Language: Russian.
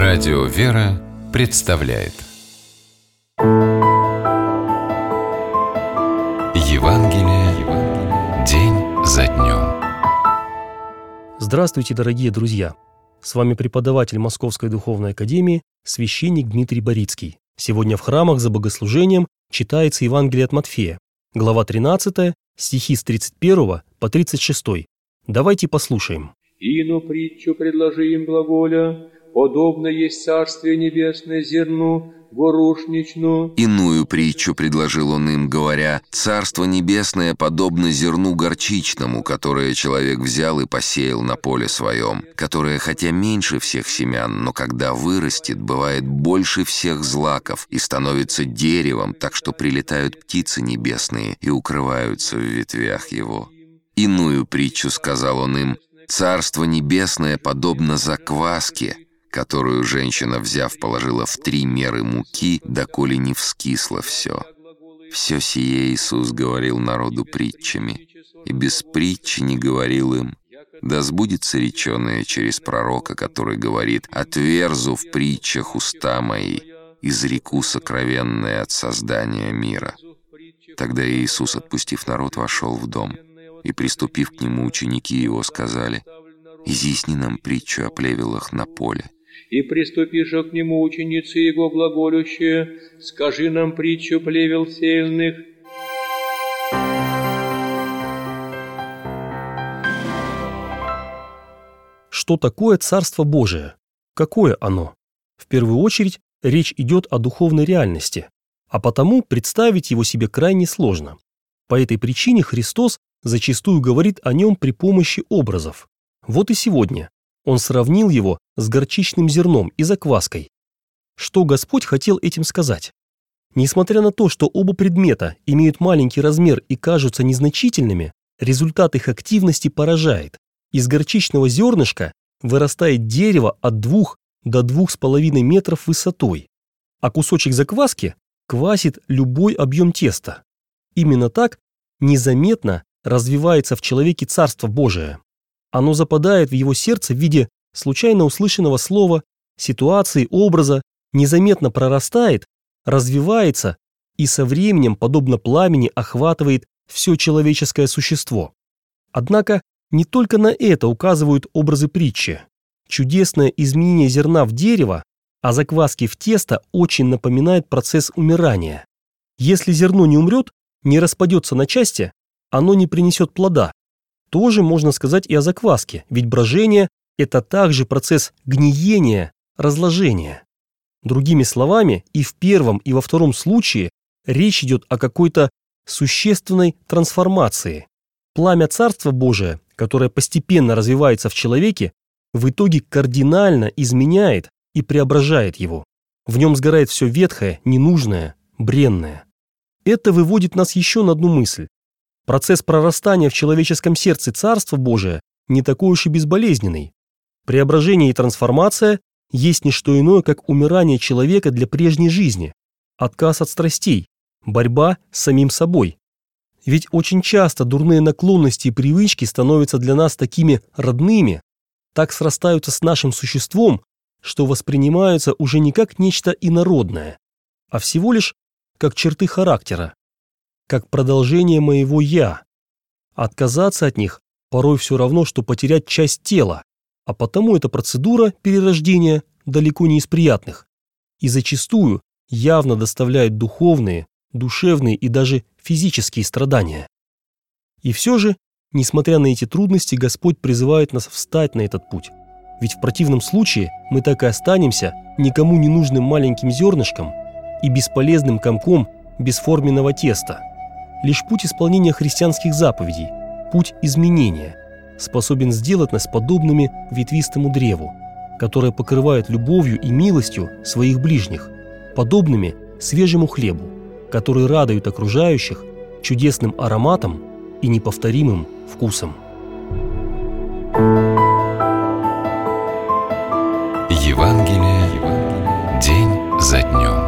Радио «Вера» представляет Евангелие день за днем. Здравствуйте, дорогие друзья! С вами преподаватель Московской Духовной Академии, священник Дмитрий Борицкий. Сегодня в храмах за богослужением читается Евангелие от Матфея, глава 13, стихи с 31 по 36. Давайте послушаем. «Ину притчу предложи им глаголя, подобно есть Царствие Небесное зерну горушничну». Иную притчу предложил он им, говоря: «Царство Небесное подобно зерну горчичному, которое человек взял и посеял на поле своем, которое, хотя меньше всех семян, но когда вырастет, бывает больше всех злаков и становится деревом, так что прилетают птицы небесные и укрываются в ветвях его». Иную притчу сказал он им: «Царство Небесное подобно закваске, которую женщина, взяв, положила в 3 меры муки, доколе не вскисло все». Все сие Иисус говорил народу притчами, и без притчи не говорил им, да сбудется реченое через пророка, который говорит: «Отверзу в притчах уста мои, изреку сокровенное от создания мира». Тогда Иисус, отпустив народ, вошел в дом, и, приступив к нему, ученики его сказали: «Изъясни нам притчу о плевелах на поле». И приступиша к нему ученицы его глаголющие: «Скажи нам притчу плевел сеянных». Что такое Царство Божие? Какое оно? В первую очередь речь идет о духовной реальности, а потому представить его себе крайне сложно. По этой причине Христос зачастую говорит о нем при помощи образов. Вот и сегодня он сравнил его с горчичным зерном и закваской. Что Господь хотел этим сказать? Несмотря на то, что оба предмета имеют маленький размер и кажутся незначительными, результат их активности поражает. Из горчичного зернышка вырастает дерево от 2 до 2,5 метров высотой, а кусочек закваски квасит любой объем теста. Именно так незаметно развивается в человеке Царство Божие. Оно западает в его сердце в виде случайно услышанного слова, ситуации, образа, незаметно прорастает, развивается и со временем, подобно пламени, охватывает все человеческое существо. Однако не только на это указывают образы притчи. Чудесное изменение зерна в дерево, а закваски в тесто очень напоминает процесс умирания. Если зерно не умрет, не распадется на части, оно не принесет плода. Тоже можно сказать и о закваске, ведь брожение – это также процесс гниения, разложения. Другими словами, и в первом, и во втором случае речь идет о какой-то существенной трансформации. Пламя Царства Божия, которое постепенно развивается в человеке, в итоге кардинально изменяет и преображает его. В нем сгорает все ветхое, ненужное, бренное. Это выводит нас еще на одну мысль. Процесс прорастания в человеческом сердце Царства Божия не такой уж и безболезненный. Преображение и трансформация есть не что иное, как умирание человека для прежней жизни, отказ от страстей, борьба с самим собой. Ведь очень часто дурные наклонности и привычки становятся для нас такими родными, так срастаются с нашим существом, что воспринимаются уже не как нечто инородное, а всего лишь как черты характера, как продолжение моего «я». Отказаться от них порой все равно, что потерять часть тела, а потому эта процедура перерождения далеко не из приятных и зачастую явно доставляет духовные, душевные и даже физические страдания. И все же, несмотря на эти трудности, Господь призывает нас встать на этот путь, ведь в противном случае мы так и останемся никому не нужным маленьким зернышком и бесполезным комком бесформенного теста. Лишь путь исполнения христианских заповедей, путь изменения, способен сделать нас подобными ветвистому древу, которое покрывает любовью и милостью своих ближних, подобными свежему хлебу, который радует окружающих чудесным ароматом и неповторимым вкусом. Евангелие день за днем.